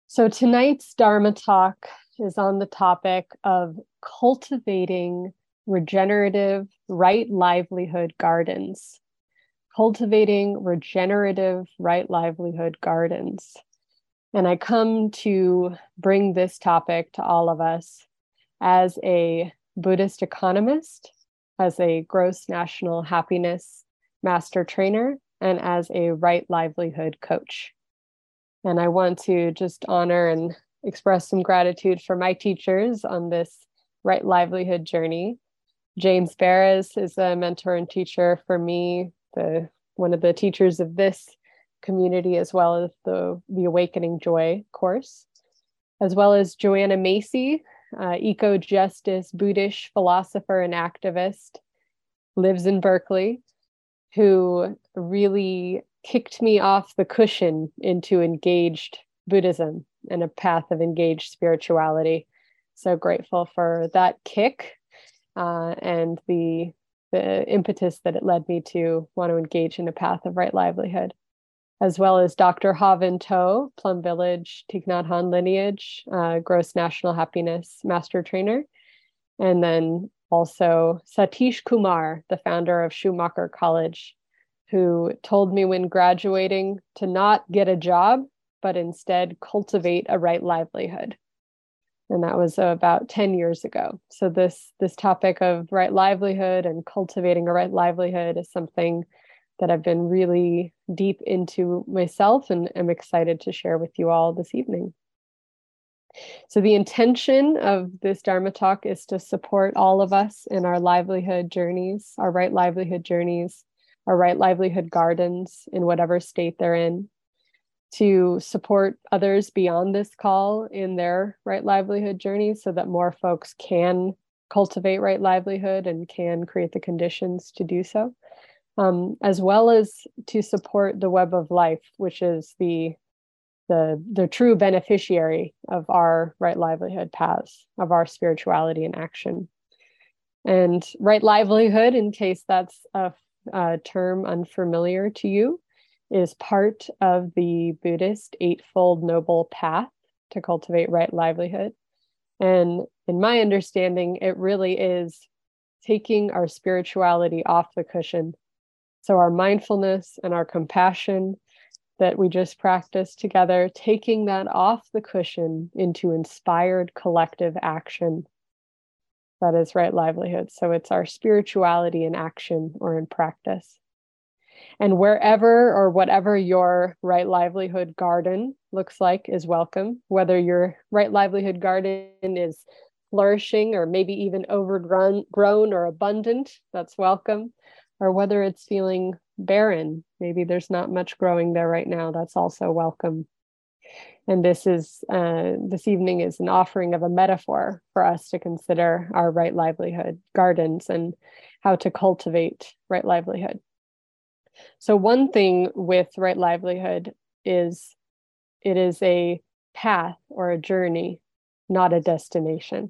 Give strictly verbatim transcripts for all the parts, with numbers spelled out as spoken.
So tonight's Dharma talk is on the topic of cultivating regenerative right livelihood gardens. Cultivating regenerative right livelihood gardens. And I come to bring this topic to all of us as a Buddhist economist, as a gross national happiness master trainer, and as a right livelihood coach. And I want to just honor and express some gratitude for my teachers on this right livelihood journey. James Barris is a mentor and teacher for me, the one of the teachers of this community, as well as the, the Awakening Joy course, as well as Joanna Macy, uh, eco-justice, Buddhist philosopher and activist, lives in Berkeley, who really kicked me off the cushion into engaged Buddhism and a path of engaged spirituality. So grateful for that kick uh, and the, the impetus that it led me to want to engage in a path of right livelihood, as well as Doctor Haven To, Plum Village, Thich Nhat Hanh lineage, uh, gross national happiness master trainer. And then also Satish Kumar, the founder of Schumacher College, who told me when graduating to not get a job, but instead cultivate a right livelihood. And that was about ten years ago. So this, this topic of right livelihood and cultivating a right livelihood is something that I've been really deep into myself and am excited to share with you all this evening. So the intention of this Dharma talk is to support all of us in our livelihood journeys, our right livelihood journeys, our right livelihood gardens in whatever state they're in, to support others beyond this call in their right livelihood journeys so that more folks can cultivate right livelihood and can create the conditions to do so, um, as well as to support the web of life, which is the the the true beneficiary of our right livelihood paths, of our spirituality and action. And right livelihood, in case that's a, a term unfamiliar to you, is part of the Buddhist Eightfold Noble Path to cultivate right livelihood. And in my understanding, it really is taking our spirituality off the cushion. So our mindfulness and our compassion that we just practiced together, taking that off the cushion into inspired collective action. That is right livelihood. So it's our spirituality in action or in practice. And wherever or whatever your right livelihood garden looks like is welcome, whether your right livelihood garden is flourishing or maybe even overgrown grown or abundant, that's welcome, or whether it's feeling barren, maybe there's not much growing there right now, that's also welcome. And this is uh, this evening is an offering of a metaphor for us to consider our right livelihood gardens and how to cultivate right livelihood. So one thing with right livelihood is it is a path or a journey, not a destination.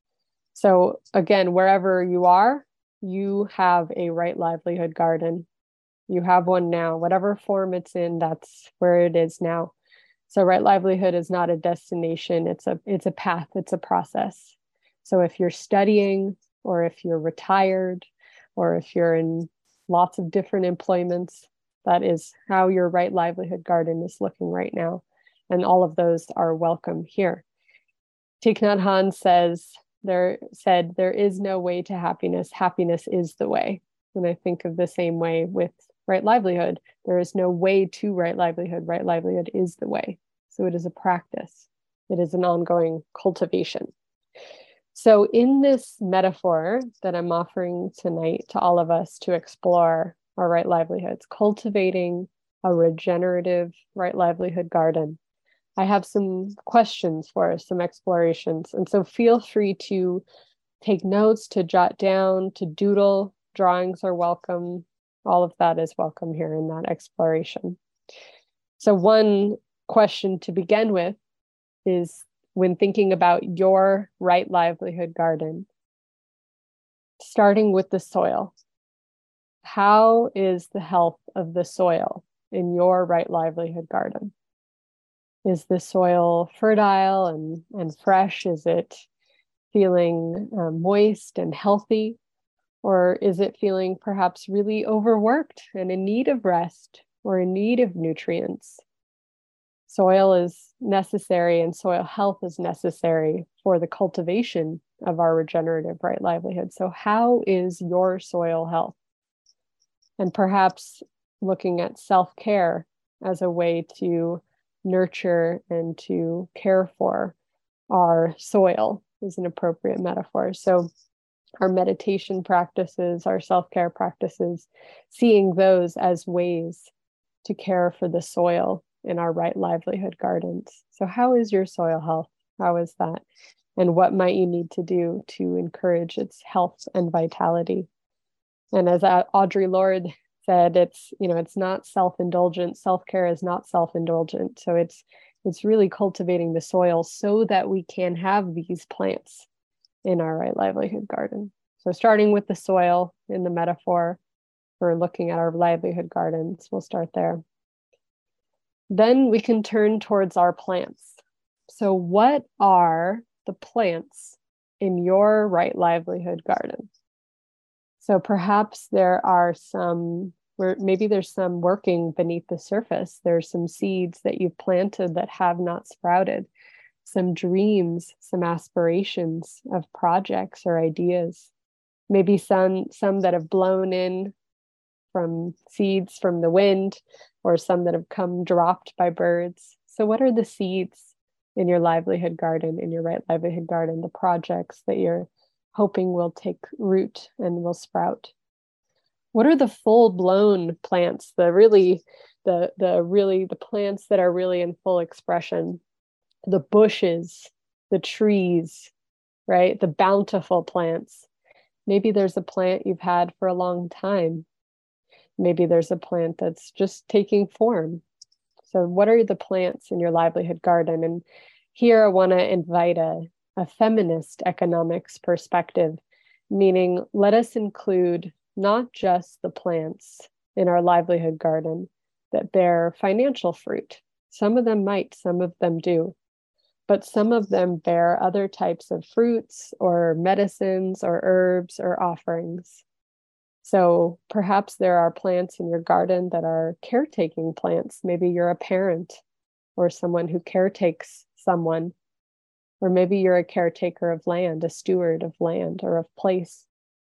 So again, wherever you are, you have a right livelihood garden. You have one now, whatever form it's in, that's where it is now. So right livelihood is not a destination, it's a it's a path, it's a process. So if you're studying, or if you're retired, or if you're in lots of different employments, that is how your right livelihood garden is looking right now. And all of those are welcome here. Thich Nhat Hanh says, there said, there is no way to happiness. Happiness is the way. And I think of the same way with right livelihood. There is no way to right livelihood. Right livelihood is the way. So it is a practice. It is an ongoing cultivation. So in this metaphor that I'm offering tonight to all of us to explore our right livelihoods, cultivating a regenerative right livelihood garden, I have some questions for us, some explorations. And so feel free to take notes, to jot down, to doodle. Drawings are welcome. All of that is welcome here in that exploration. So one question to begin with is, when thinking about your right livelihood garden, starting with the soil, how is the health of the soil in your right livelihood garden? Is the soil fertile and, and fresh? Is it feeling uh, moist and healthy? Or is it feeling perhaps really overworked and in need of rest or in need of nutrients? Soil is necessary and soil health is necessary for the cultivation of our regenerative right livelihood. So how is your soil health? And perhaps looking at self-care as a way to nurture and to care for our soil is an appropriate metaphor. So our meditation practices, our self-care practices, seeing those as ways to care for the soil in our right livelihood gardens. So how is your soil health? How is that? And what might you need to do to encourage its health and vitality? And as Audre Lorde said, it's, you know, it's not self-indulgent. Self-care is not self-indulgent. So it's it's really cultivating the soil so that we can have these plants in our right livelihood garden. So starting with the soil in the metaphor for looking at our livelihood gardens, we'll start there. Then we can turn towards our plants. So what are the plants in your right livelihood garden? So perhaps there are some, where maybe there's some working beneath the surface. There's some seeds that you've planted that have not sprouted, some dreams, some aspirations of projects or ideas, maybe some, some that have blown in from seeds from the wind, or some that have come dropped by birds. So what are the seeds in your livelihood garden, in your right livelihood garden, the projects that you're hoping will take root and will sprout? What are the full-blown plants, the really, the, the really, the plants that are really in full expression, the bushes, the trees, right? The bountiful plants. Maybe there's a plant you've had for a long time. Maybe there's a plant that's just taking form. So what are the plants in your livelihood garden? And here I want to invite a, a feminist economics perspective, meaning let us include not just the plants in our livelihood garden that bear financial fruit. Some of them might, some of them do, but some of them bear other types of fruits or medicines or herbs or offerings. So perhaps there are plants in your garden that are caretaking plants. Maybe you're a parent or someone who caretakes someone, or maybe you're a caretaker of land, a steward of land or of place.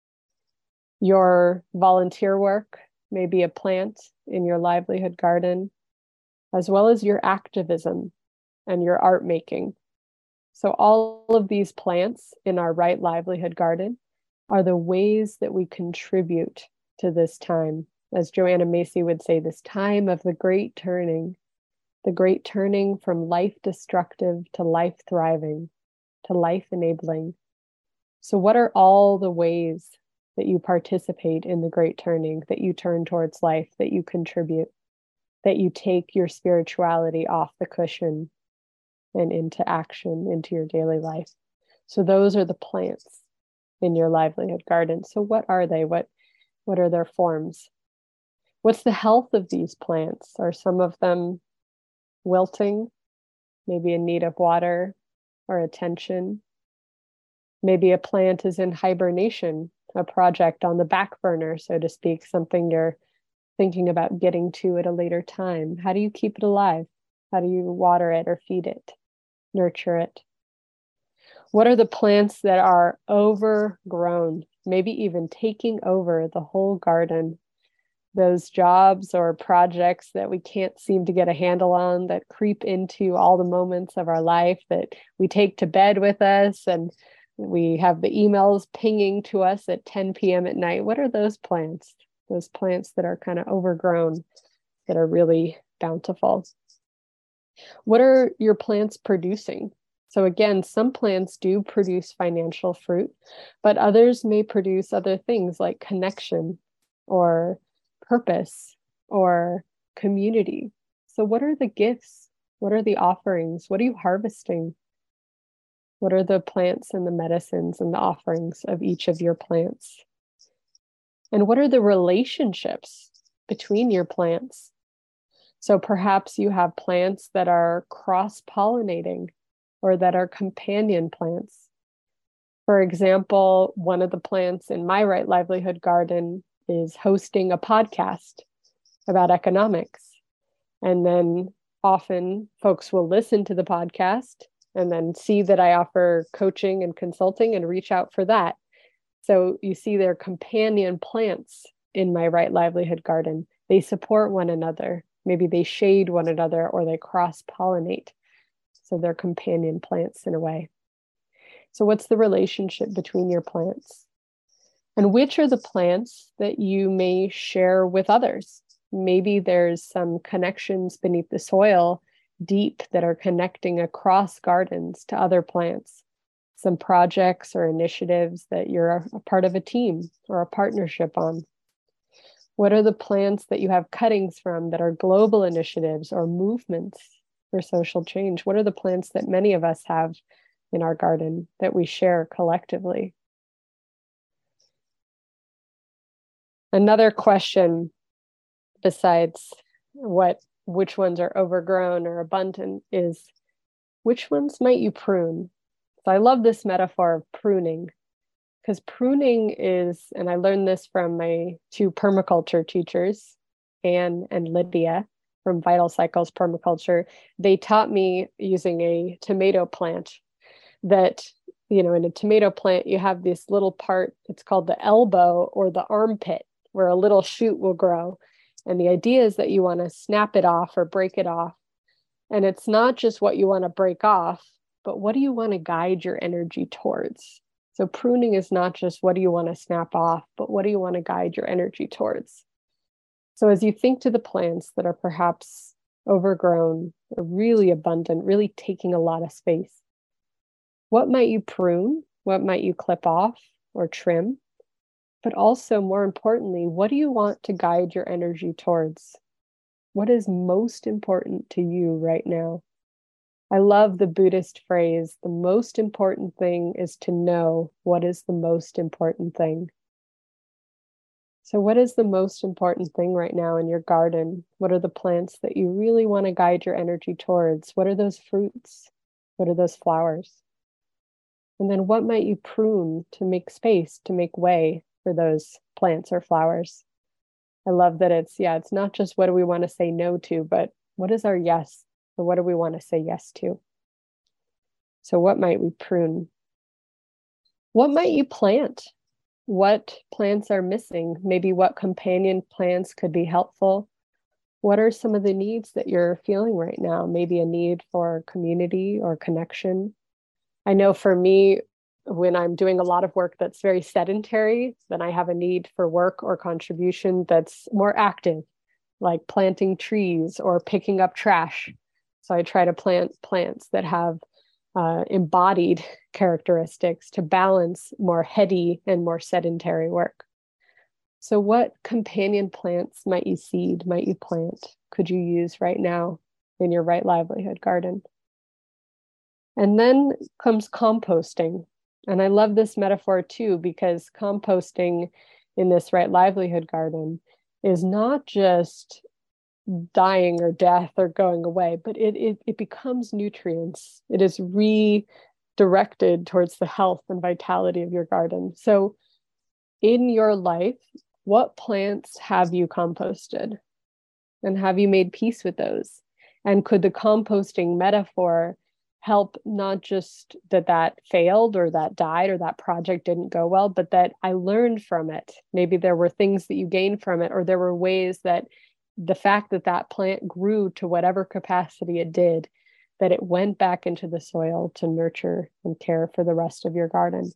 Your volunteer work may be a plant in your livelihood garden, as well as your activism and your art making. So all of these plants in our right livelihood garden are the ways that we contribute to this time. As Joanna Macy would say, this time of the great turning, the great turning from life destructive to life thriving, to life enabling. So what are all the ways that you participate in the great turning, that you turn towards life, that you contribute, that you take your spirituality off the cushion and into action, into your daily life? So those are the plants in your livelihood garden. So what are they? What, what are their forms? What's the health of these plants? Are some of them wilting, maybe in need of water or attention? Maybe a plant is in hibernation, a project on the back burner, so to speak, something you're thinking about getting to at a later time. How do you keep it alive? How do you water it or feed it, nurture it? What are the plants that are overgrown, maybe even taking over the whole garden? Those jobs or projects that we can't seem to get a handle on, that creep into all the moments of our life, that we take to bed with us, and we have the emails pinging to us at ten p.m. at night. What are those plants? Those plants that are kind of overgrown, that are really bountiful. What are your plants producing? So again, some plants do produce financial fruit, but others may produce other things like connection or purpose or community. So what are the gifts? What are the offerings? What are you harvesting? What are the plants and the medicines and the offerings of each of your plants? And what are the relationships between your plants? So perhaps you have plants that are cross-pollinating or that are companion plants. For example, one of the plants in my Right Livelihood garden is hosting a podcast about economics. And then often folks will listen to the podcast and then see that I offer coaching and consulting and reach out for that. So you see they're companion plants in my Right Livelihood garden. They support one another. Maybe they shade one another or they cross-pollinate. So they're companion plants in a way. So what's the relationship between your plants? And which are the plants that you may share with others? Maybe there's some connections beneath the soil deep that are connecting across gardens to other plants. Some projects or initiatives that you're a part of a team or a partnership on. What are the plants that you have cuttings from that are global initiatives or movements for social change? What are the plants that many of us have in our garden that we share collectively? Another question besides what which ones are overgrown or abundant is which ones might you prune? So I love this metaphor of pruning, because pruning is, and I learned this from my two permaculture teachers, Anne and Lydia from Vital Cycles Permaculture. They taught me using a tomato plant that, you know, in a tomato plant, you have this little part, it's called the elbow or the armpit, where a little shoot will grow. And the idea is that you want to snap it off or break it off. And it's not just what you want to break off, but what do you want to guide your energy towards? So pruning is not just what do you want to snap off, but what do you want to guide your energy towards? So as you think to the plants that are perhaps overgrown, or really abundant, really taking a lot of space, what might you prune? What might you clip off or trim? But also, more importantly, what do you want to guide your energy towards? What is most important to you right now? I love the Buddhist phrase, the most important thing is to know what is the most important thing. So what is the most important thing right now in your garden? What are the plants that you really want to guide your energy towards? What are those fruits? What are those flowers? And then what might you prune to make space, to make way for those plants or flowers? I love that it's, yeah, it's not just what do we want to say no to, but what is our yes, or what do we want to say yes to? So what might we prune? What might you plant? What plants are missing? Maybe what companion plants could be helpful? What are some of the needs that you're feeling right now? Maybe a need for community or connection. I know for me, when I'm doing a lot of work that's very sedentary, then I have a need for work or contribution that's more active, like planting trees or picking up trash. So I try to plant plants that have uh, embodied characteristics to balance more heady and more sedentary work. So what companion plants might you seed, might you plant, could you use right now in your Right Livelihood garden? And then comes composting. And I love this metaphor too, because composting in this Right Livelihood garden is not just dying or death or going away, but it, it, it becomes nutrients. It is redirected towards the health and vitality of your garden. So in your life, what plants have you composted? And have you made peace with those? And could the composting metaphor help not just that that failed or that died or that project didn't go well, but that I learned from it? Maybe there were things that you gained from it, or there were ways that the fact that that plant grew to whatever capacity it did, that it went back into the soil to nurture and care for the rest of your garden.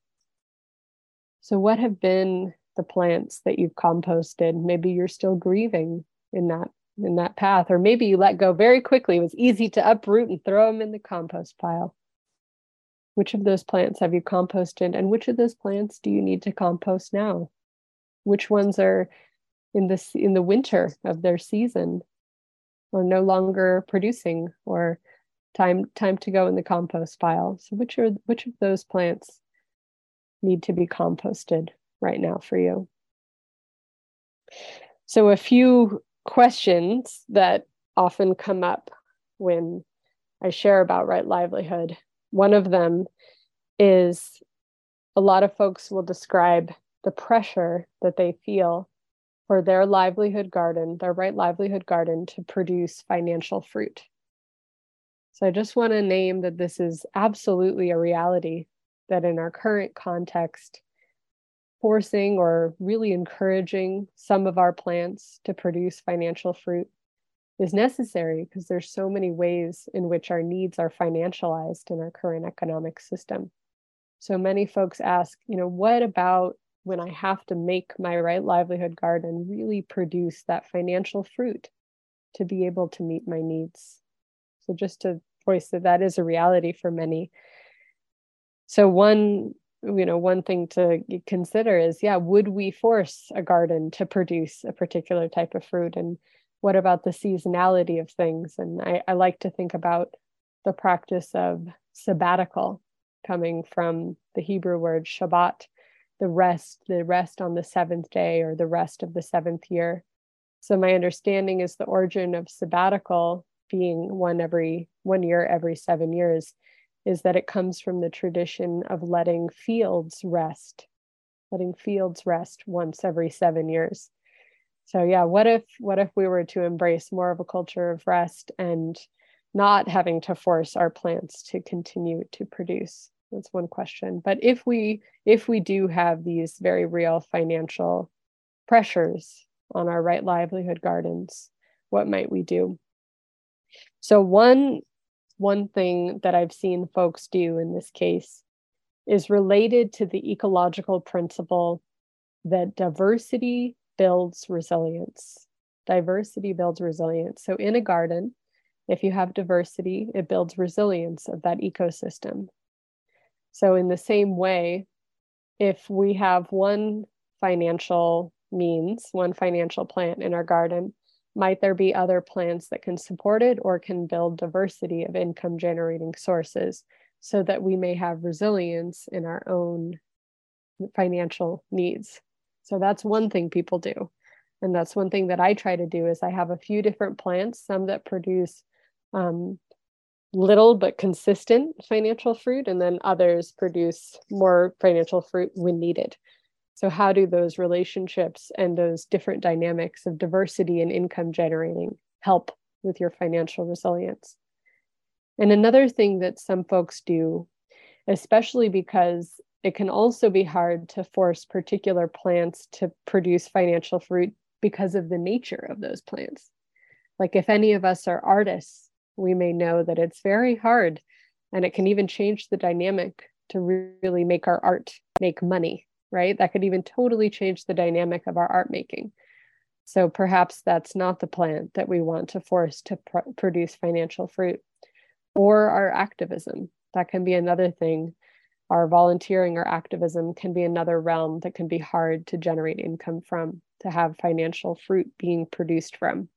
So what have been the plants that you've composted? Maybe you're still grieving in that in that path, or maybe you let go very quickly. It was easy to uproot and throw them in the compost pile. Which of those plants have you composted, and which of those plants do you need to compost now? Which ones are in this in the winter of their season, or no longer producing, or time time to go in the compost pile? So which are which of those plants need to be composted right now for you? So a few questions that often come up when I share about right livelihood. One of them is a lot of folks will describe the pressure that they feel for their livelihood garden, their right livelihood garden, to produce financial fruit. So I just want to name that this is absolutely a reality, that in our current context, forcing or really encouraging some of our plants to produce financial fruit is necessary because there's so many ways in which our needs are financialized in our current economic system. So many folks ask, you know, what about when I have to make my right livelihood garden really produce that financial fruit to be able to meet my needs? So just to voice that that is a reality for many. So one, you know, one thing to consider is, yeah, would we force a garden to produce a particular type of fruit? And what about the seasonality of things? And I, I like to think about the practice of sabbatical, coming from the Hebrew word Shabbat, the rest, the rest on the seventh day, or the rest of the seventh year. So my understanding is the origin of sabbatical being one every one year every seven years is that it comes from the tradition of letting fields rest, letting fields rest once every seven years. So yeah, what if what if we were to embrace more of a culture of rest and not having to force our plants to continue to produce? That's one question. But if we if we do have these very real financial pressures on our right livelihood gardens, what might we do? So one one thing that I've seen folks do in this case is related to the ecological principle that diversity builds resilience. Diversity builds resilience. So in a garden, if you have diversity, it builds resilience of that ecosystem. So in the same way, if we have one financial means, one financial plant in our garden, might there be other plants that can support it or can build diversity of income generating sources so that we may have resilience in our own financial needs? So that's one thing people do. And that's one thing that I try to do is I have a few different plants, some that produce um, little but consistent financial fruit, and then others produce more financial fruit when needed. So how do those relationships and those different dynamics of diversity and income generating help with your financial resilience? And another thing that some folks do, especially because it can also be hard to force particular plants to produce financial fruit because of the nature of those plants. Like if any of us are artists, we may know that it's very hard, and it can even change the dynamic to really make our art make money, right? That could even totally change the dynamic of our art making. So perhaps that's not the plant that we want to force to pr- produce financial fruit. Or our activism, that can be another thing. Our volunteering or activism can be another realm that can be hard to generate income from, to have financial fruit being produced from.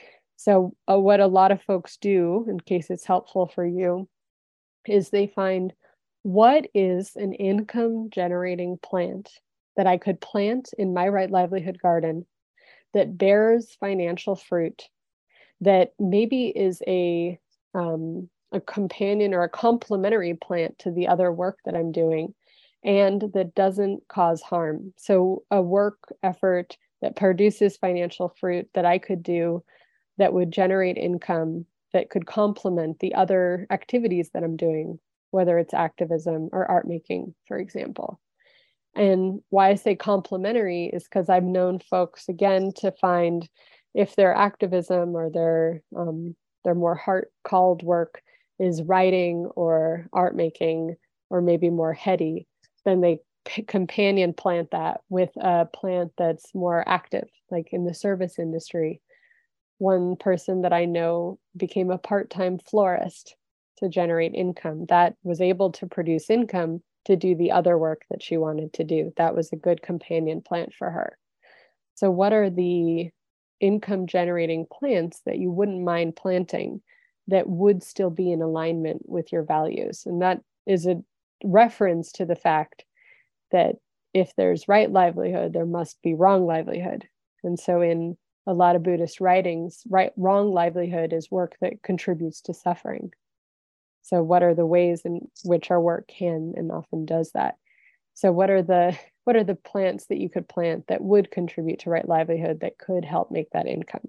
So uh, what a lot of folks do, in case it's helpful for you, is they find, what is an income generating plant that I could plant in my right livelihood garden that bears financial fruit, that maybe is a um, a companion or a complementary plant to the other work that I'm doing, and that doesn't cause harm. So a work effort that produces financial fruit that I could do that would generate income that could complement the other activities that I'm doing, whether it's activism or art making, for example. And why I say complementary is because I've known folks, again, to find if their activism or their um, their more heart-called work is writing or art making, or maybe more heady, then they p- companion plant that with a plant that's more active, like in the service industry. One person that I know became a part-time florist to generate income. That was able to produce income to do the other work that she wanted to do. That was a good companion plant for her. So what are the income generating plants that you wouldn't mind planting that would still be in alignment with your values? And that is a reference to the fact that if there's right livelihood, there must be wrong livelihood. And so in a lot of Buddhist writings, right, wrong livelihood is work that contributes to suffering. So what are the ways in which our work can and often does that? So what are the what are the plants that you could plant that would contribute to right livelihood, that could help make that income?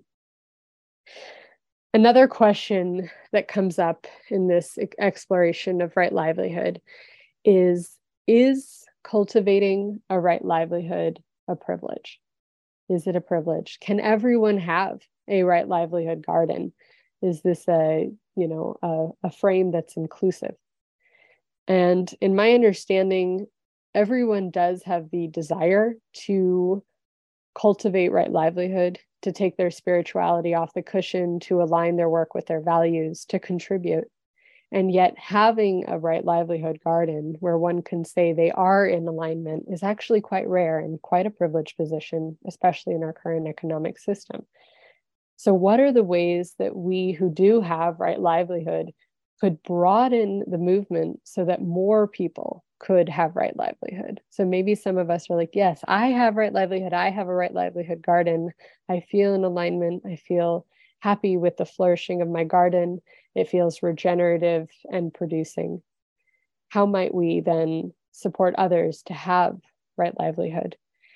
Another question that comes up in this exploration of right livelihood is, is cultivating a right livelihood a privilege? Is it a privilege? Can everyone have a right livelihood garden? Is this a, you know, a, a frame that's inclusive? And in my understanding, everyone does have the desire to cultivate right livelihood, to take their spirituality off the cushion, to align their work with their values, to contribute. And yet having a right livelihood garden where one can say they are in alignment is actually quite rare and quite a privileged position, especially in our current economic system. So what are the ways that we who do have right livelihood could broaden the movement so that more people could have right livelihood? So maybe some of us are like, yes, I have right livelihood. I have a right livelihood garden. I feel in alignment. I feel happy with the flourishing of my garden. It feels regenerative and producing. How might we then support others to have right livelihood?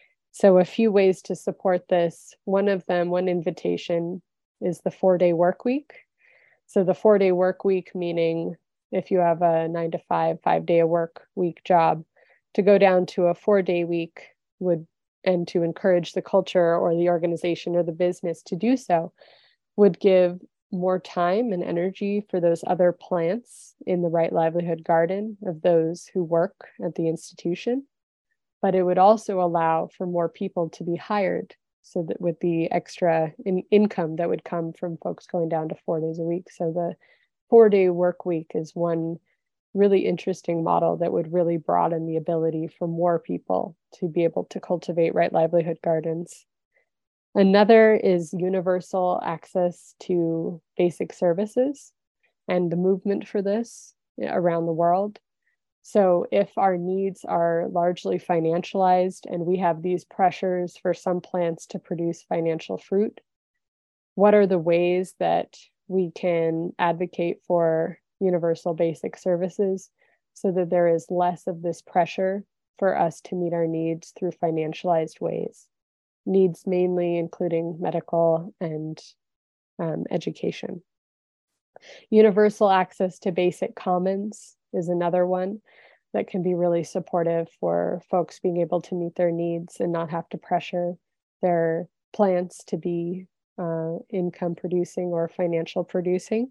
So a few ways to support this. One of them, one invitation, is the four-day work week. So the four-day work week, meaning if you have a nine to five, five-day a work week job, to go down to a four-day week would, and to encourage the culture or the organization or the business to do so, would give more time and energy for those other plants in the right livelihood garden of those who work at the institution. But it would also allow for more people to be hired, so that with the extra in income that would come from folks going down to four days a week. So the four-day work week is one really interesting model that would really broaden the ability for more people to be able to cultivate right livelihood gardens. Another is universal access to basic services and the movement for this around the world. So if our needs are largely financialized and we have these pressures for some plants to produce financial fruit, what are the ways that we can advocate for universal basic services so that there is less of this pressure for us to meet our needs through financialized ways? Needs mainly including medical and um, education. Universal access to basic commons is another one that can be really supportive for folks being able to meet their needs and not have to pressure their plants to be uh, income producing or financial producing.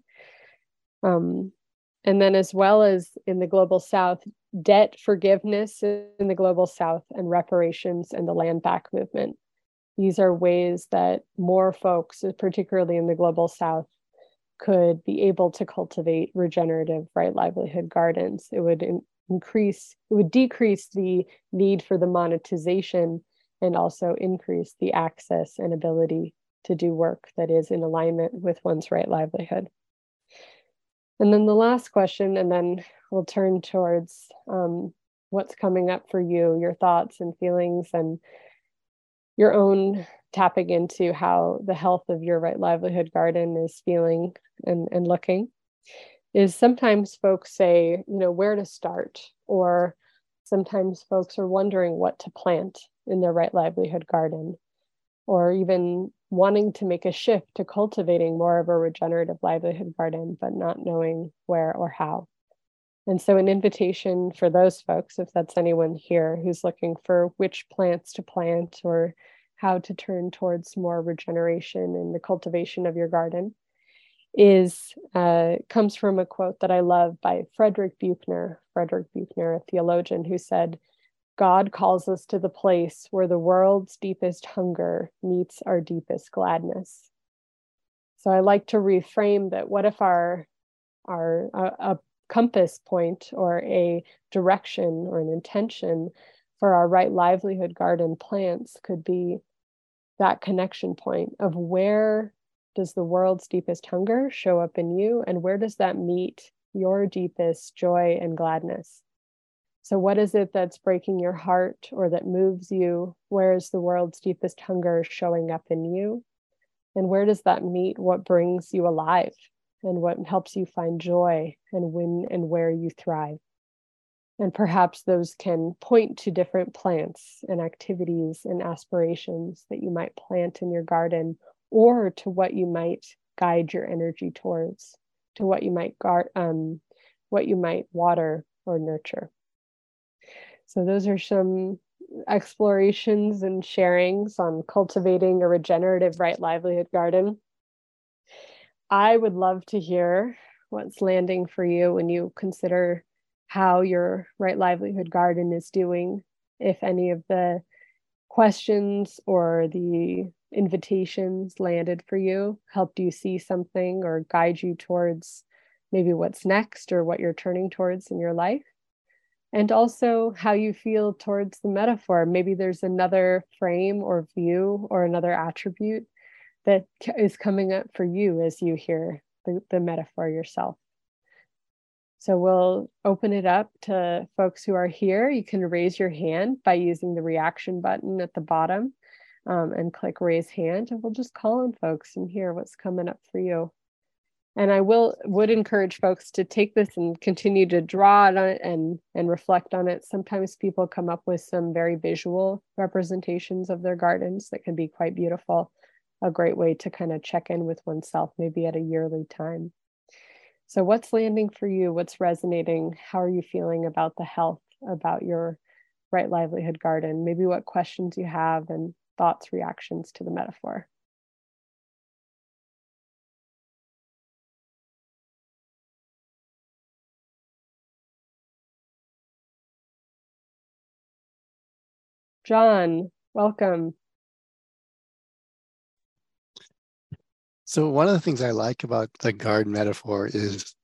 Um, and then as well as in the Global South, debt forgiveness in the Global South and reparations and the land back movement. These are ways that more folks, particularly in the Global South, could be able to cultivate regenerative right livelihood gardens. It would in- increase, it would decrease the need for the monetization and also increase the access and ability to do work that is in alignment with one's right livelihood. And then the last question, and then we'll turn towards um, what's coming up for you, your thoughts and feelings and your own tapping into how the health of your right livelihood garden is feeling and, and looking, is sometimes folks say, you know, where to start, or sometimes folks are wondering what to plant in their right livelihood garden, or even wanting to make a shift to cultivating more of a regenerative livelihood garden, but not knowing where or how. And so an invitation for those folks, if that's anyone here who's looking for which plants to plant or how to turn towards more regeneration in the cultivation of your garden, is uh, comes from a quote that I love by Frederick Buechner, Frederick Buechner, a theologian, who said, "God calls us to the place where the world's deepest hunger meets our deepest gladness." So I like to reframe that. What if our, our a, a compass point or a direction or an intention for our right livelihood garden plants could be that connection point of where does the world's deepest hunger show up in you, and where does that meet your deepest joy and gladness? So what is it that's breaking your heart or that moves you? Where is the world's deepest hunger showing up in you? And where does that meet what brings you alive and what helps you find joy and when and where you thrive? And perhaps those can point to different plants and activities and aspirations that you might plant in your garden, or to what you might guide your energy towards, to what you might guard, um, what you might water or nurture. So those are some explorations and sharings on cultivating a regenerative right livelihood garden. I would love to hear what's landing for you when you consider how your right livelihood garden is doing, if any of the questions or the invitations landed for you, helped you see something or guide you towards maybe what's next or what you're turning towards in your life. And also how you feel towards the metaphor. Maybe there's another frame or view or another attribute that is coming up for you as you hear the, the metaphor yourself. So we'll open it up to folks who are here. You can raise your hand by using the reaction button at the bottom um, and click raise hand, and we'll just call on folks and hear what's coming up for you. And I will would encourage folks to take this and continue to draw on it and, and reflect on it. Sometimes people come up with some very visual representations of their gardens that can be quite beautiful. A great way to kind of check in with oneself, maybe at a yearly time. So what's landing for you? What's resonating? How are you feeling about the health, about your right livelihood garden? Maybe what questions you have and thoughts, reactions to the metaphor. John, welcome. So one of the things I like about the garden metaphor is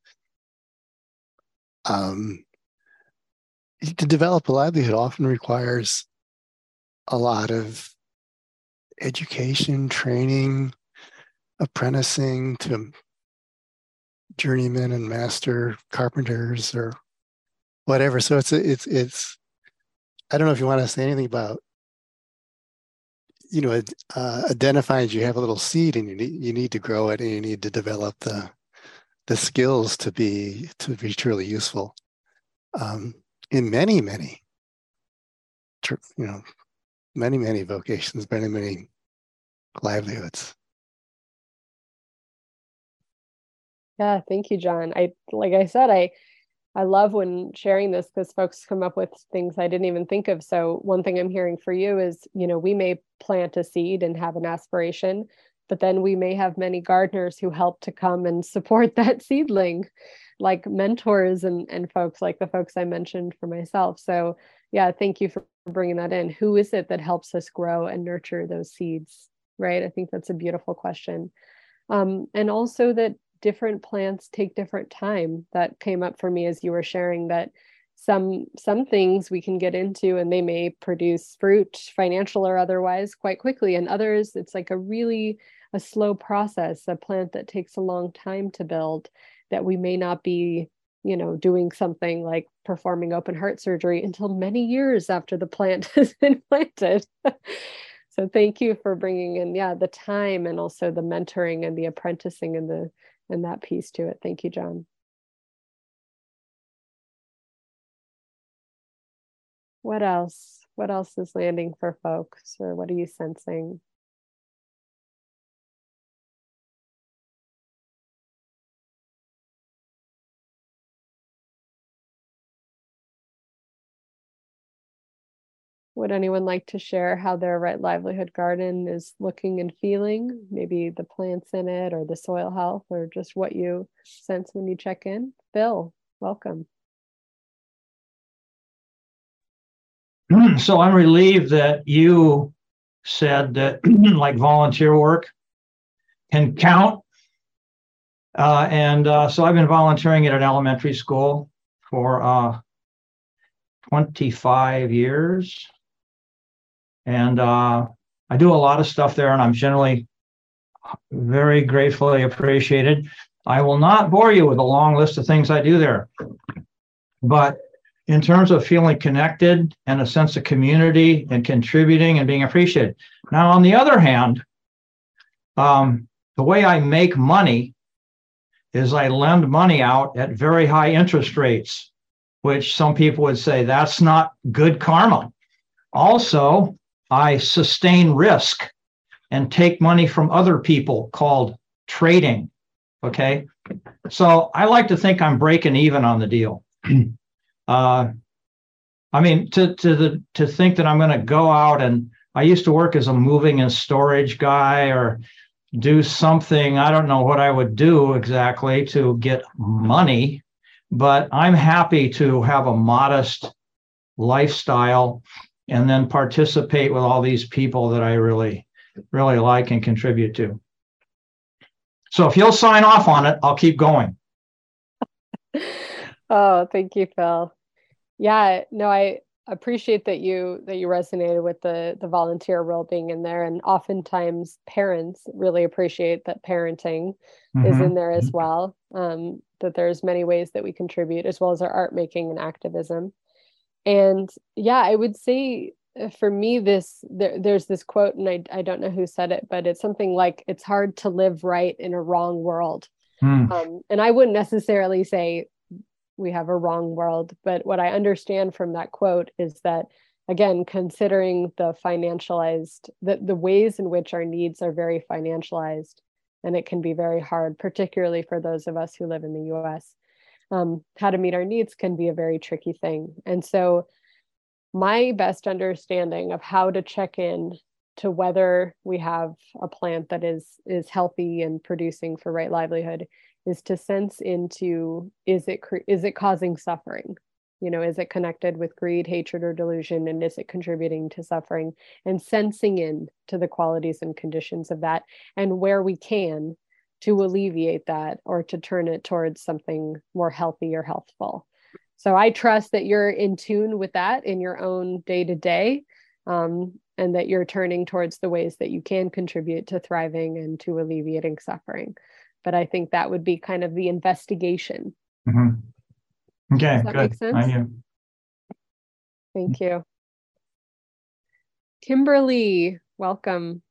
um, to develop a livelihood often requires a lot of education, training, apprenticing to journeymen and master carpenters or whatever. So it's it's it's. I don't know if you want to say anything about, you know, uh, identifying you have a little seed and you need you need to grow it and you need to develop the the skills to be to be truly useful um, in many many you know many many vocations, many many livelihoods. Yeah, thank you, John. I like I said, I I love when sharing this because folks come up with things I didn't even think of. So one thing I'm hearing for you is, you know, we may plant a seed and have an aspiration, but then we may have many gardeners who help to come and support that seedling, like mentors and, and folks like the folks I mentioned for myself. So yeah, thank you for bringing that in. Who is it that helps us grow and nurture those seeds, right? I think that's a beautiful question. Um, and also that different plants take different time. That came up for me as you were sharing that some some things we can get into and they may produce fruit, financial or otherwise, quite quickly, and others it's like a really a slow process, a plant that takes a long time to build, that we may not be, you know, doing something like performing open heart surgery until many years after the plant has been planted. So thank you for bringing in, yeah, the time and also the mentoring and the apprenticing and the and that piece to it. Thank you, John. What else? What else is landing for folks, or what are you sensing? Would anyone like to share how their right livelihood garden is looking and feeling? Maybe the plants in it or the soil health or just what you sense when you check in? Bill, welcome. So I'm relieved that you said that like volunteer work can count. Uh, and uh, so I've been volunteering at an elementary school for uh, twenty-five years. And uh, I do a lot of stuff there, and I'm generally very gratefully appreciated. I will not bore you with a long list of things I do there. But in terms of feeling connected and a sense of community and contributing and being appreciated. Now, on the other hand, Um, the way I make money is I lend money out at very high interest rates, which some people would say that's not good karma. Also, I sustain risk and take money from other people, called trading. Okay. So I like to think I'm breaking even on the deal. uh, I mean, to, to, the, to think that I'm going to go out and I used to work as a moving and storage guy or do something. I don't know what I would do exactly to get money, but I'm happy to have a modest lifestyle and then participate with all these people that I really, really like and contribute to. So if you'll sign off on it, I'll keep going. Oh, thank you, Phil. Yeah, no, I appreciate that you that you resonated with the the volunteer role being in there, and oftentimes parents really appreciate that parenting mm-hmm. is in there as well. Um, that there's many ways that we contribute, as well as our art making and activism. And yeah, I would say for me, this there, there's this quote, and I I don't know who said it, but it's something like, "It's hard to live right in a wrong world." Mm. Um, and I wouldn't necessarily say we have a wrong world, but what I understand from that quote is that, again, considering the financialized, the, the ways in which our needs are very financialized, and it can be very hard, particularly for those of us who live in the U S, um, how to meet our needs can be a very tricky thing. And so my best understanding of how to check in to whether we have a plant that is is healthy and producing for right livelihood is to sense into, is it is it causing suffering? You know, is it connected with greed, hatred, or delusion? And is it contributing to suffering? And sensing in to the qualities and conditions of that, and where we can, to alleviate that or to turn it towards something more healthy or healthful. So I trust that you're in tune with that in your own day-to-day, um, and that you're turning towards the ways that you can contribute to thriving and to alleviating suffering. But I think that would be kind of the investigation. Mm-hmm. Okay, does that good. Make sense? I do. Thank you. Kimberly, welcome.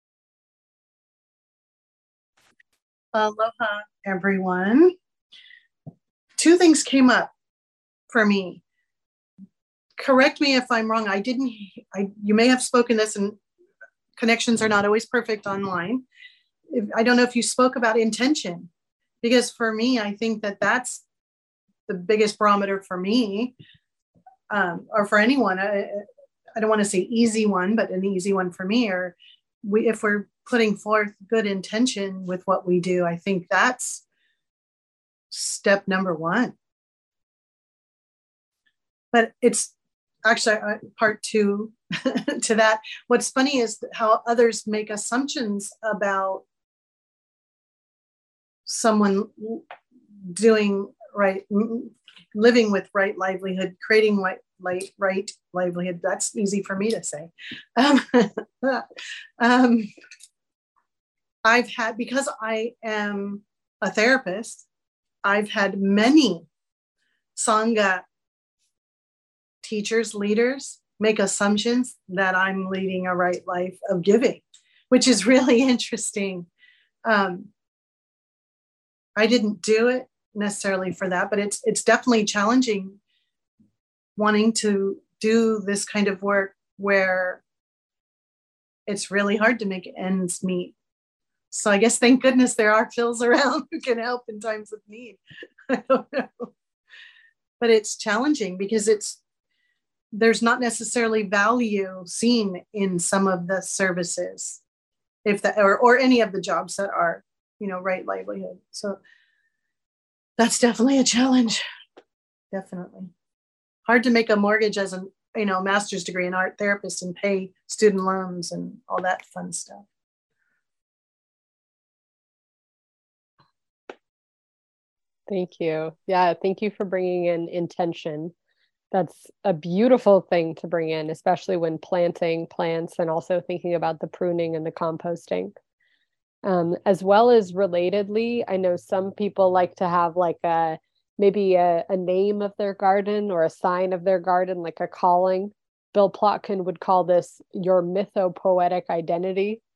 Aloha, everyone. Two things came up for me. Correct me if I'm wrong. I didn't, I, you may have spoken this, and connections are not always perfect online. If, I don't know if you spoke about intention, because for me, I think that that's the biggest barometer for me, um, or for anyone. I, I don't want to say easy one, but an easy one for me. Or we, if we're putting forth good intention with what we do, I think that's step number one. But it's actually uh, part two to that. What's funny is how others make assumptions about someone doing right, living with right livelihood, creating right, right, right livelihood. That's easy for me to say. Um, um, I've had, because I am a therapist, I've had many Sangha teachers, leaders make assumptions that I'm leading a right life of giving, which is really interesting. Um, I didn't do it necessarily for that, but it's it's definitely challenging wanting to do this kind of work where it's really hard to make ends meet. So I guess thank goodness there are Phils around who can help in times of need. I don't know. But it's challenging because it's there's not necessarily value seen in some of the services, if that or, or any of the jobs that are, you know, right livelihood. So that's definitely a challenge. Definitely. Hard to make a mortgage as a, you know, master's degree in art therapist and pay student loans and all that fun stuff. Thank you. Yeah, thank you for bringing in intention. That's a beautiful thing to bring in, especially when planting plants and also thinking about the pruning and the composting. Um, as well as relatedly, I know some people like to have like a maybe a, a name of their garden or a sign of their garden, like a calling. Bill Plotkin would call this your mythopoetic identity.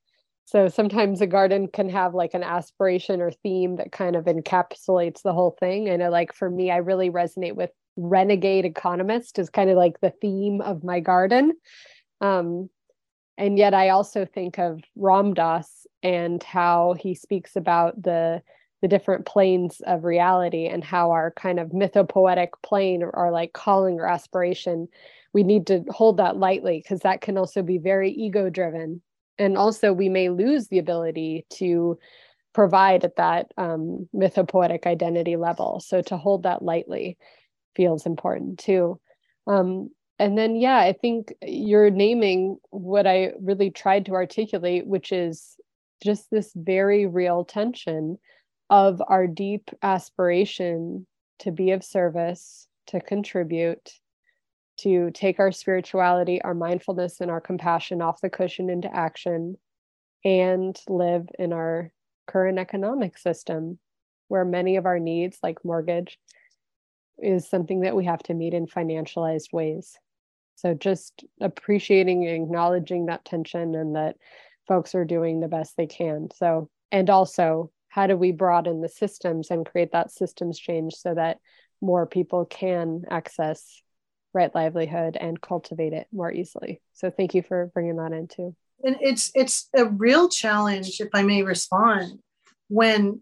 So sometimes a garden can have like an aspiration or theme that kind of encapsulates the whole thing. And like for me, I really resonate with renegade economist is kind of like the theme of my garden. Um, and yet I also think of Ram Dass and how he speaks about the the different planes of reality and how our kind of mythopoetic plane or, or like calling or aspiration, we need to hold that lightly because that can also be very ego driven. And also we may lose the ability to provide at that um, mythopoetic identity level. So to hold that lightly feels important too. Um, and then, yeah, I think you're naming what I really tried to articulate, which is just this very real tension of our deep aspiration to be of service, to contribute, to take our spirituality, our mindfulness, and our compassion off the cushion into action, and live in our current economic system, where many of our needs, like mortgage, is something that we have to meet in financialized ways. So just appreciating and acknowledging that tension and that folks are doing the best they can. So, and also, how do we broaden the systems and create that systems change so that more people can access right livelihood and cultivate it more easily? So thank you for bringing that in too. And it's it's a real challenge, if I may respond, when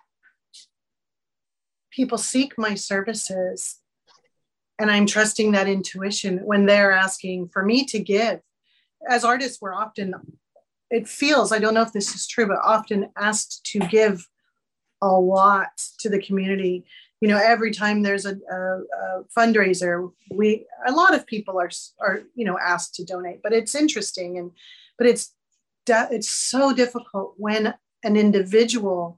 people seek my services and I'm trusting that intuition when they're asking for me to give. As artists, we're often, it feels, I don't know if this is true, but often asked to give a lot to the community. You know, every time there's a, a, a fundraiser, we, a lot of people are, are, you know, asked to donate, but it's interesting. And, but it's, it's so difficult when an individual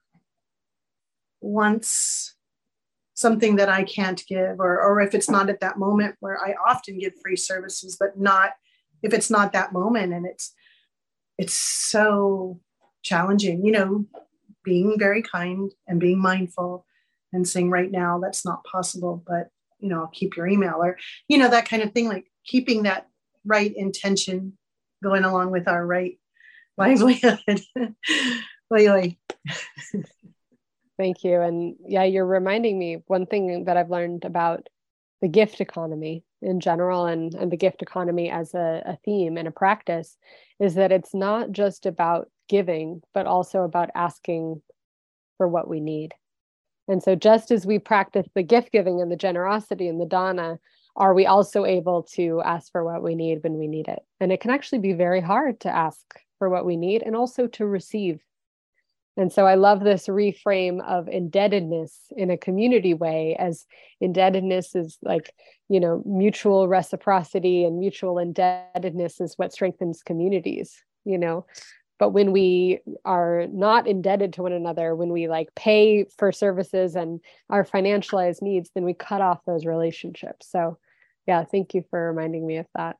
wants something that I can't give, or, or if it's not at that moment, where I often give free services, but not, if it's not that moment. And it's, it's so challenging, you know, being very kind and being mindful and saying right now that's not possible, but, you know, I'll keep your email, or, you know, that kind of thing, like keeping that right intention going along with our right livelihood. Really. Thank you. And yeah, you're reminding me one thing that I've learned about the gift economy in general, and, and the gift economy as a, a theme and a practice, is that it's not just about giving, but also about asking for what we need. And so just as we practice the gift giving and the generosity and the dana, are we also able to ask for what we need when we need it? And it can actually be very hard to ask for what we need and also to receive. And so I love this reframe of indebtedness in a community way, as indebtedness is like, you know, mutual reciprocity, and mutual indebtedness is what strengthens communities, you know. But when we are not indebted to one another, when we like pay for services and our financialized needs, then we cut off those relationships. So yeah, thank you for reminding me of that.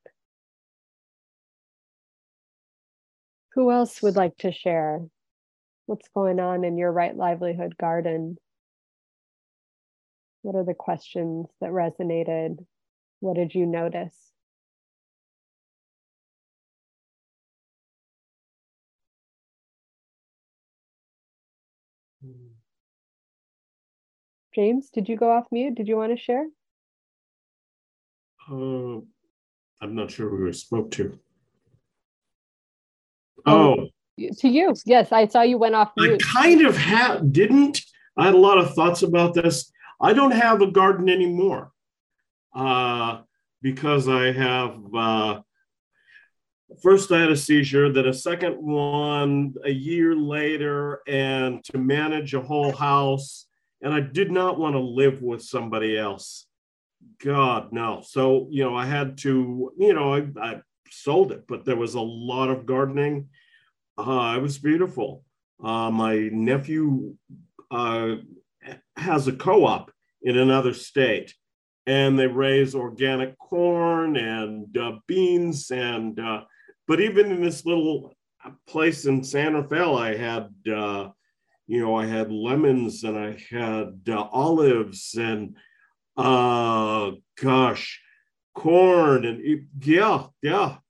Who else would like to share? What's going on in your Right Livelihood garden? What are the questions that resonated? What did you notice? James, did you go off mute? Did you want to share? Uh, I'm not sure who I spoke to. Oh. oh. To you. Yes, I saw you went off mute. I kind of had, didn't. I had a lot of thoughts about this. I don't have a garden anymore uh, because I have, uh, first I had a seizure, then a second one a year later, and to manage a whole house. And I did not want to live with somebody else. God, no. So, you know, I had to, you know, I, I sold it, but there was a lot of gardening. Uh, it was beautiful. Uh, my nephew uh, has a co-op in another state, and they raise organic corn and uh, beans. And uh, but even in this little place in San Rafael, I had, uh, you know, I had lemons and I had uh, olives and, uh, gosh, corn and yeah, yeah.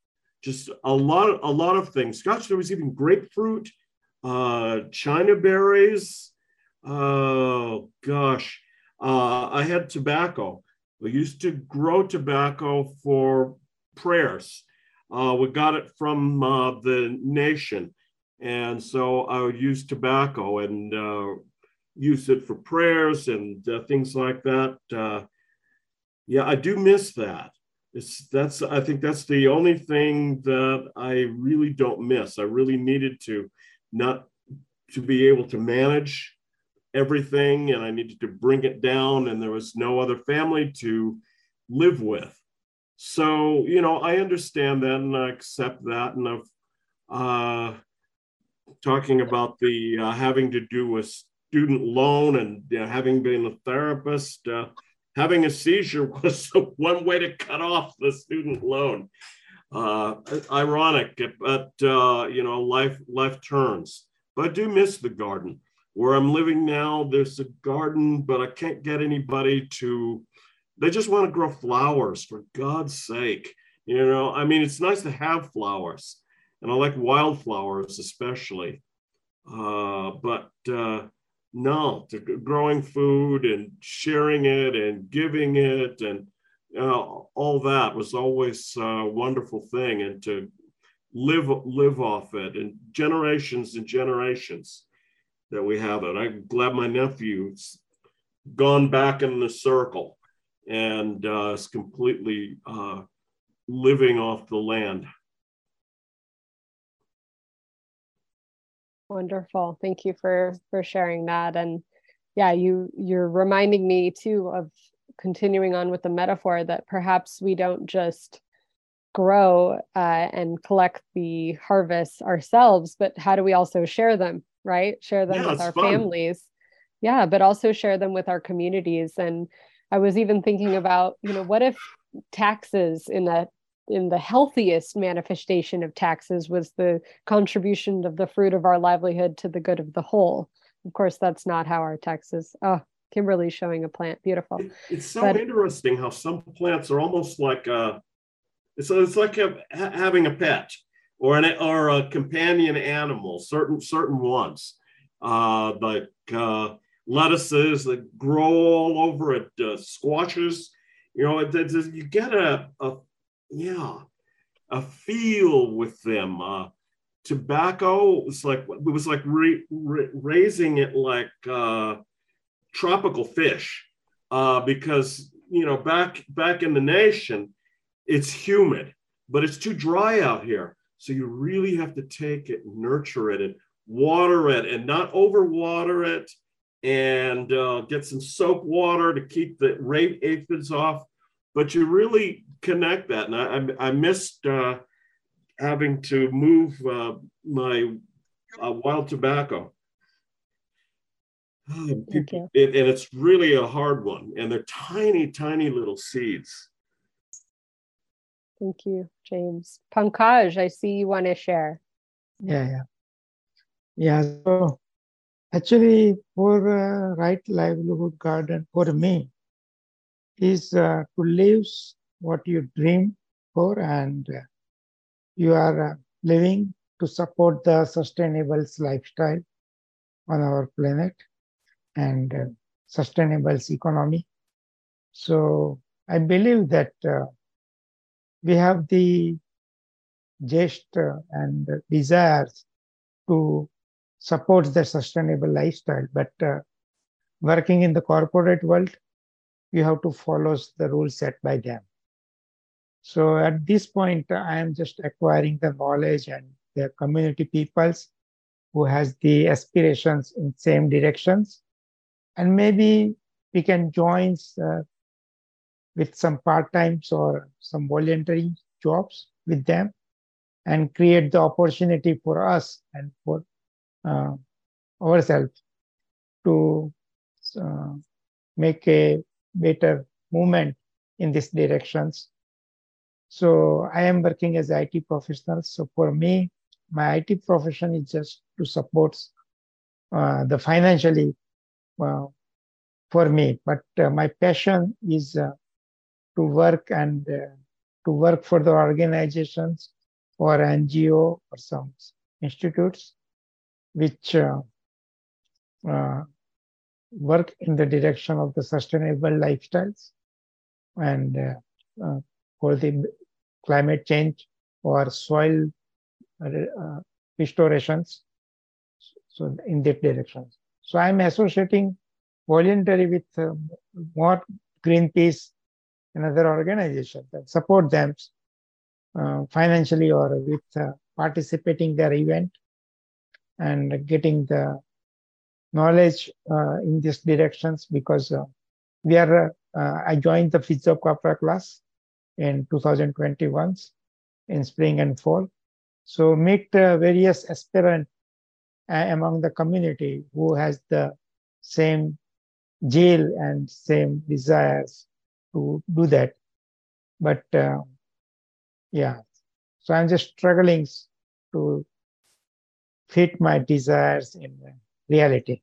just a lot, a lot of things. Gosh, there was even grapefruit, uh, China berries. Oh gosh, uh, I had tobacco. We used to grow tobacco for prayers. Uh, we got it from uh, the nation. And so I would use tobacco and uh, use it for prayers and uh, things like that. Uh, yeah, I do miss that. It's that's I think that's the only thing that I really don't miss. I really needed to not to be able to manage everything, and I needed to bring it down, and there was no other family to live with. So, you know, I understand that and I accept that. And I've uh, talking about the uh, having to do with student loan and uh, having been a therapist, uh, having a seizure was one way to cut off the student loan. Uh, ironic, but uh, you know, life life turns. But I do miss the garden. Where I'm living now, there's a garden, but I can't get anybody to, they just want to grow flowers, for God's sake. You know, I mean, it's nice to have flowers, and I like wildflowers especially. Uh, but uh, no, to growing food and sharing it and giving it and uh, all that was always a wonderful thing, and to live, live off it, and generations and generations that we have it. I'm glad my nephew's gone back in the circle and uh, is completely uh, living off the land. Wonderful. Thank you for for sharing that. And yeah, you you're reminding me too of continuing on with the metaphor that perhaps we don't just grow uh, and collect the harvests ourselves, but how do we also share them? Right? Share them Yeah, with our fun. families. Yeah, but also share them with our communities. And I was even thinking about, you know, what if taxes in a in the healthiest manifestation of taxes was the contribution of the fruit of our livelihood to the good of the whole? Of course, that's not how our taxes. Oh, Kimberly's showing a plant. Beautiful. It, it's so but, interesting how some plants are almost like a, it's, it's like a, having a pet. Or an or a companion animal, certain certain ones, uh, like uh, lettuces that grow all over it, uh, squashes. You know, it, it, you get a, a yeah a feel with them. Uh, tobacco was like it was like re, re, raising it like uh, tropical fish, uh, because you know back back in the nation, it's humid, but it's too dry out here. So you really have to take it, nurture it, and water it, and not overwater it, and uh, get some soap water to keep the aphids off. But you really connect that. And I, I, I missed uh, having to move uh, my uh, wild tobacco. Oh, people, it, and it's really a hard one. And they're tiny, tiny little seeds. Thank you, James. Pankaj, I see you want to share. Yeah, yeah. Yeah, so actually for uh, Right Livelihood Garden, for me, is uh, to live what you dream for, and uh, you are uh, living to support the sustainable lifestyle on our planet and uh, sustainable economy. So I believe that uh, we have the gist uh, and desires to support the sustainable lifestyle, but uh, working in the corporate world, you have to follow the rules set by them. So at this point, I am just acquiring the knowledge and the community peoples who has the aspirations in same directions, and maybe we can join uh, with some part-times or some voluntary jobs with them and create the opportunity for us and for uh, ourselves to uh, make a better movement in these directions. So I am working as an I T professional. So for me, my I T profession is just to support uh, the financially uh, for me. But uh, my passion is uh, to work and uh, to work for the organizations or N G O or some institutes which uh, uh, work in the direction of the sustainable lifestyles and uh, uh, for the climate change or soil uh, restorations. So in that direction. So I'm associating voluntary with uh, more Greenpeace and other organizations and support them uh, financially or with uh, participating their event and getting the knowledge uh, in these directions, because uh, we are, uh, I joined the Physiocopra class in two thousand twenty-one in spring and fall. So meet uh, various aspirants uh, among the community who has the same zeal and same desires to do that. But uh, yeah, so I'm just struggling to fit my desires in reality.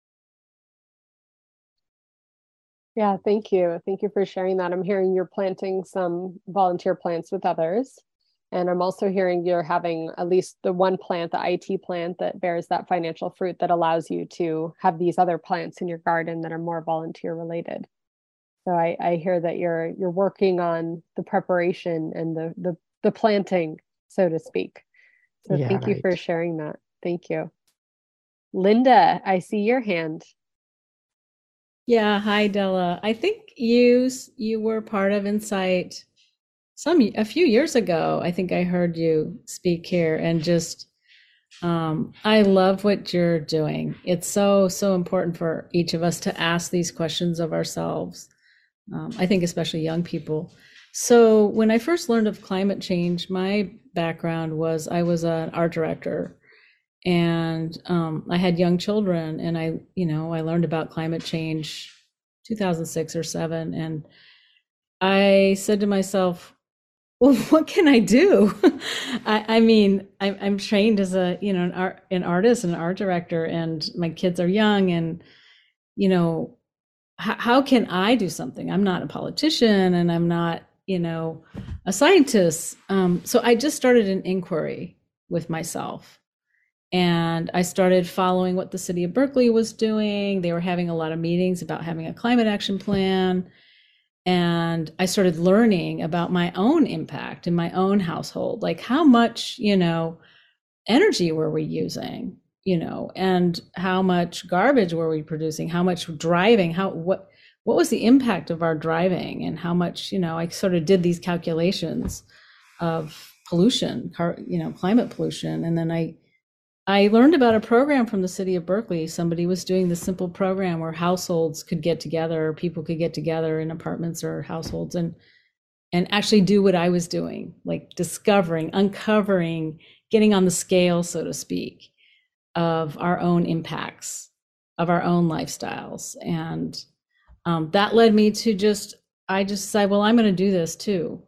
Yeah, thank you. Thank you for sharing that. I'm hearing you're planting some volunteer plants with others. And I'm also hearing you're having at least the one plant, the I T plant, that bears that financial fruit that allows you to have these other plants in your garden that are more volunteer related. So I, I hear that you're you're working on the preparation and the the, the planting, so to speak. So Yeah, thank right. you for sharing that. Thank you. Linda, I see your hand. Yeah, hi Della. I think you you were part of Insight some a few years ago. I think I heard you speak here, and just um, I love what you're doing. It's so so important for each of us to ask these questions of ourselves. Um, I think especially young people. So when I first learned of climate change, my background was I was an art director. And um, I had young children, and I, you know, I learned about climate change two thousand six or seven. And I said to myself, well, what can I do? I, I mean, I'm, I'm trained as a, you know, an art, an artist and an art director, and my kids are young, and, you know, h- how can I do something? I'm not a politician, and I'm not, you know, a scientist. Um, so I just started an inquiry with myself. And I started following what the city of Berkeley was doing. They were having a lot of meetings about having a climate action plan. And I started learning about my own impact in my own household, like how much, you know, energy were we using, you know, and how much garbage were we producing, how much driving, how, what, what was the impact of our driving, and how much, you know, I sort of did these calculations of pollution, car, you know, climate pollution. And then I, I learned about a program from the city of Berkeley. Somebody was doing this simple program where households could get together, people could get together in apartments or households and and actually do what I was doing, like discovering, uncovering, getting on the scale, so to speak, of our own impacts, of our own lifestyles. And um, that led me to just, I just said, well, I'm going to do this too.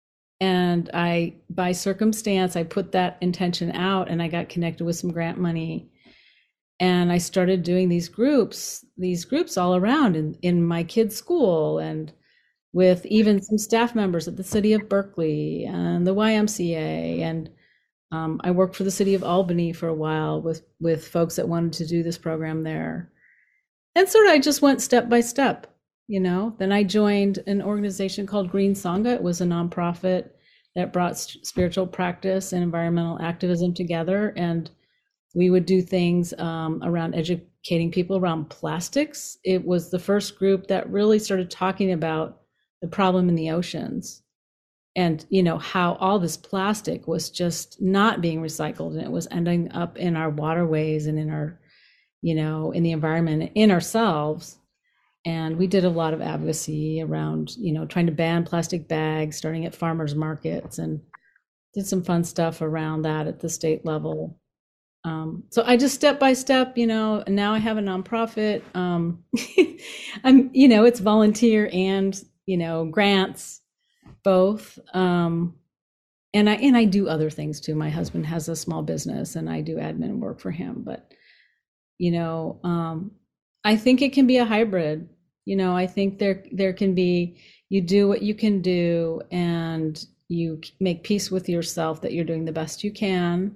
And I, by circumstance, I put that intention out, and I got connected with some grant money. And I started doing these groups, these groups all around in, in my kids' school, and with even some staff members at the city of Berkeley and the Y M C A. And um, I worked for the city of Albany for a while with, with folks that wanted to do this program there. And sort of I just went step by step. You know, then I joined an organization called Green Sangha. It was a nonprofit that brought spiritual practice and environmental activism together. And we would do things um, around educating people around plastics. It was the first group that really started talking about the problem in the oceans, and, you know, how all this plastic was just not being recycled, and it was ending up in our waterways and in our, you know, in the environment, in ourselves. And we did a lot of advocacy around, you know, trying to ban plastic bags, starting at farmers markets, and did some fun stuff around that at the state level. Um, so I just step by step, you know, and now I have a nonprofit. Um, I'm, you know, it's volunteer and, you know, grants, both. Um, and I, and I do other things too. My husband has a small business, and I do admin work for him, but, you know, um, I think it can be a hybrid. You know, I think there there can be, you do what you can do, and you make peace with yourself that you're doing the best you can.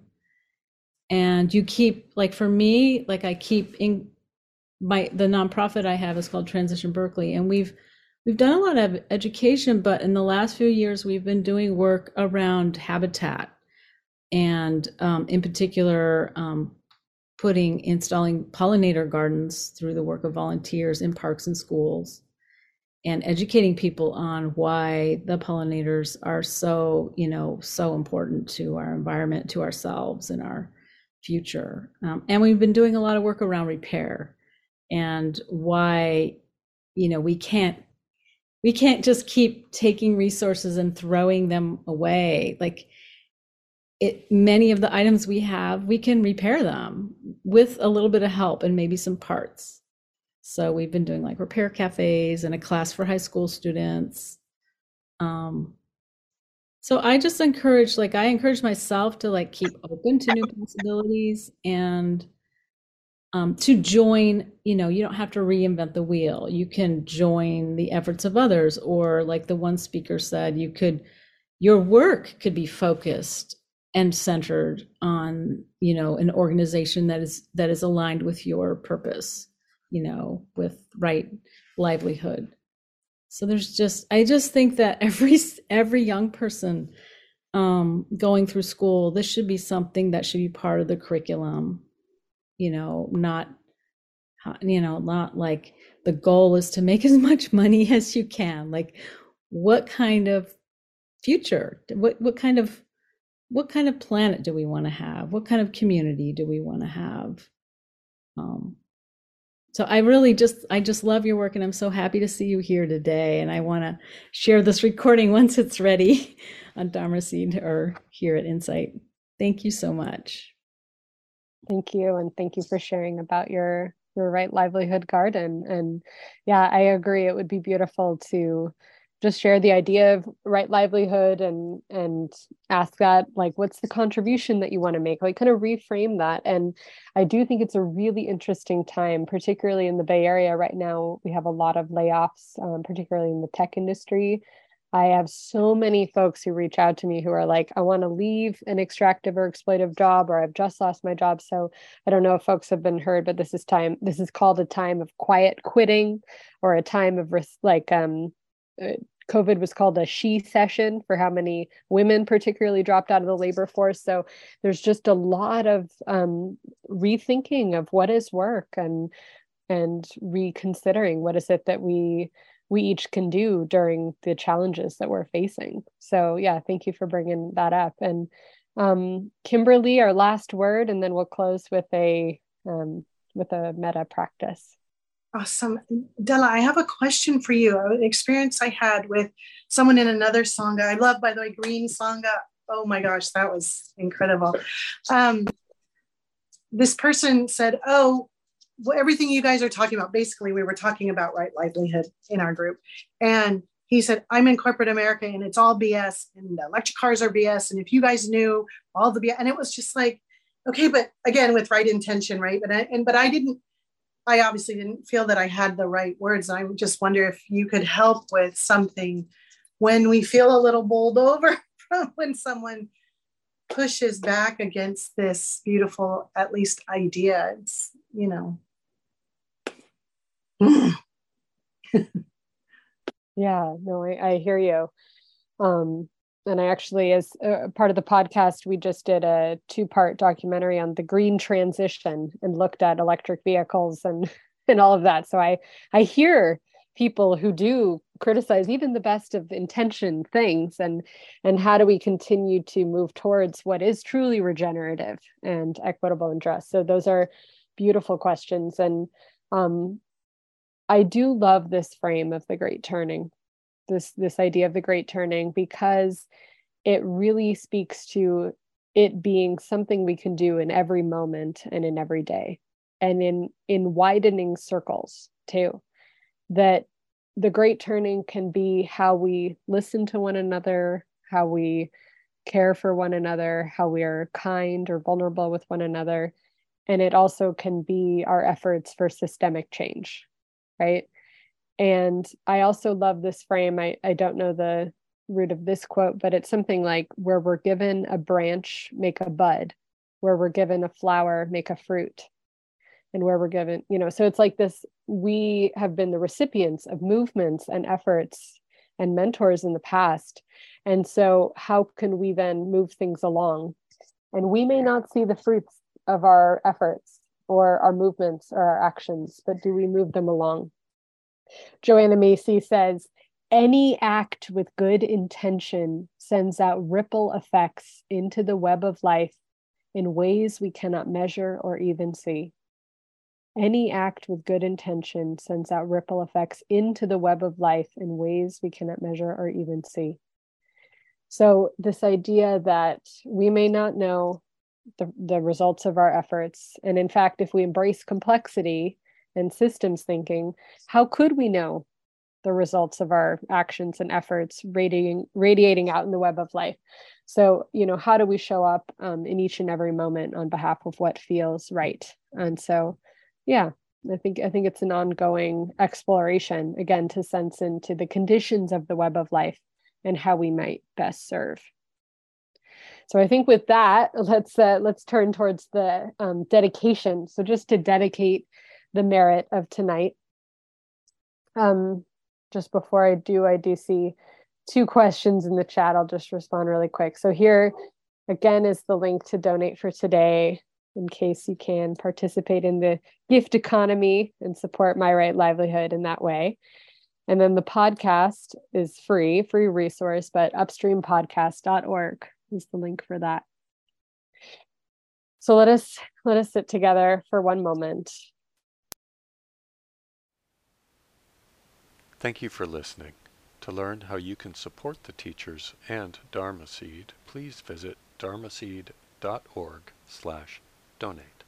And you keep, like for me, like I keep in my, the nonprofit I have is called Transition Berkeley. And we've, we've done a lot of education, but in the last few years, we've been doing work around habitat. And um, in particular, um, putting, installing pollinator gardens through the work of volunteers in parks and schools, and educating people on why the pollinators are so, you know, so important to our environment, to ourselves and our future. Um, and we've been doing a lot of work around repair and why, you know, we can't, we can't just keep taking resources and throwing them away. Like it, many of the items we have, we can repair them with a little bit of help and maybe some parts. So we've been doing like repair cafes and a class for high school students. Um, so I just encourage, like I encourage myself to like keep open to new possibilities and um, to join, you know, you don't have to reinvent the wheel. You can join the efforts of others, or like the one speaker said, you could, your work could be focused and centered on, you know, an organization that is, that is aligned with your purpose, you know, with right livelihood. So there's just, I just think that every, every young person um, going through school, this should be something that should be part of the curriculum, you know, not, you know, not like the goal is to make as much money as you can. Like what kind of future, what, what kind of, what kind of planet do we want to have? What kind of community do we want to have? Um, So I really just, I just love your work, and I'm so happy to see you here today. And I want to share this recording once it's ready on Dharma Seed or here at Insight. Thank you so much. Thank you. And thank you for sharing about your, your Right Livelihood Garden. And yeah, I agree. It would be beautiful to just share the idea of right livelihood and and ask that, like, what's the contribution that you want to make? Like kind of reframe that. And I do think it's a really interesting time, particularly in the Bay Area right now. We have a lot of layoffs, um, particularly in the tech industry. I have so many folks who reach out to me who are like, I want to leave an extractive or exploitive job, or I've just lost my job. So I don't know if folks have been heard, but this is time, this is called a time of quiet quitting, or a time of like, um, COVID was called a she session for how many women particularly dropped out of the labor force. So there's just a lot of um, rethinking of what is work, and and reconsidering what is it that we we each can do during the challenges that we're facing. So yeah, thank you for bringing that up. And um, Kimberly, our last word, and then we'll close with a um, with a metta practice. Awesome. Della, I have a question for you. An experience I had with someone in another Sangha. I love, by the way, Green Sangha. Oh my gosh, that was incredible. Um, this person said, oh, well, everything you guys are talking about, basically we were talking about right livelihood in our group. And he said, I'm in corporate America and it's all B S, and electric cars are B S. And if you guys knew all the B S, and it was just like, okay, but again, with right intention, right? But I, and, but I didn't, I obviously didn't feel that I had the right words. I just wonder if you could help with something when we feel a little bowled over from when someone pushes back against this beautiful, at least idea. It's, you know. Yeah, no, I, I hear you. Um, and I actually, as a part of the podcast, we just did a two-part documentary on the green transition and looked at electric vehicles and and all of that. So I I hear people who do criticize even the best of intention things, and and how do we continue to move towards what is truly regenerative and equitable and just. So those are beautiful questions. And um, I do love this frame of the great turning. This this idea of the great turning, because it really speaks to it being something we can do in every moment and in every day, and in in widening circles too. That the great turning can be how we listen to one another, how we care for one another, how we are kind or vulnerable with one another. And it also can be our efforts for systemic change, right? And I also love this frame. I, I don't know the root of this quote, but it's something like, where we're given a branch, make a bud, where we're given a flower, make a fruit. And where we're given, you know, so it's like this, we have been the recipients of movements and efforts and mentors in the past. And so how can we then move things along? And we may not see the fruits of our efforts or our movements or our actions, but do we move them along? Joanna Macy says, any act with good intention sends out ripple effects into the web of life in ways we cannot measure or even see. Any act with good intention sends out ripple effects into the web of life in ways we cannot measure or even see. So this idea that we may not know the, the results of our efforts, and in fact, if we embrace complexity and systems thinking, how could we know the results of our actions and efforts radiating, radiating out in the web of life? So, you know, how do we show up um, in each and every moment on behalf of what feels right? And so, yeah, I think I think it's an ongoing exploration, again, to sense into the conditions of the web of life and how we might best serve. So I think with that, let's uh, let's turn towards the um, dedication. So just to dedicate the merit of tonight. Um, just before I do, I do see two questions in the chat. I'll just respond really quick. So here, again, is the link to donate for today, in case you can participate in the gift economy and support My Right Livelihood in that way. And then the podcast is free, free resource, but upstream podcast dot org is the link for that. So let us let us sit together for one moment. Thank you for listening. To learn how you can support the teachers and Dharma Seed, please visit dharma seed dot org slash donate.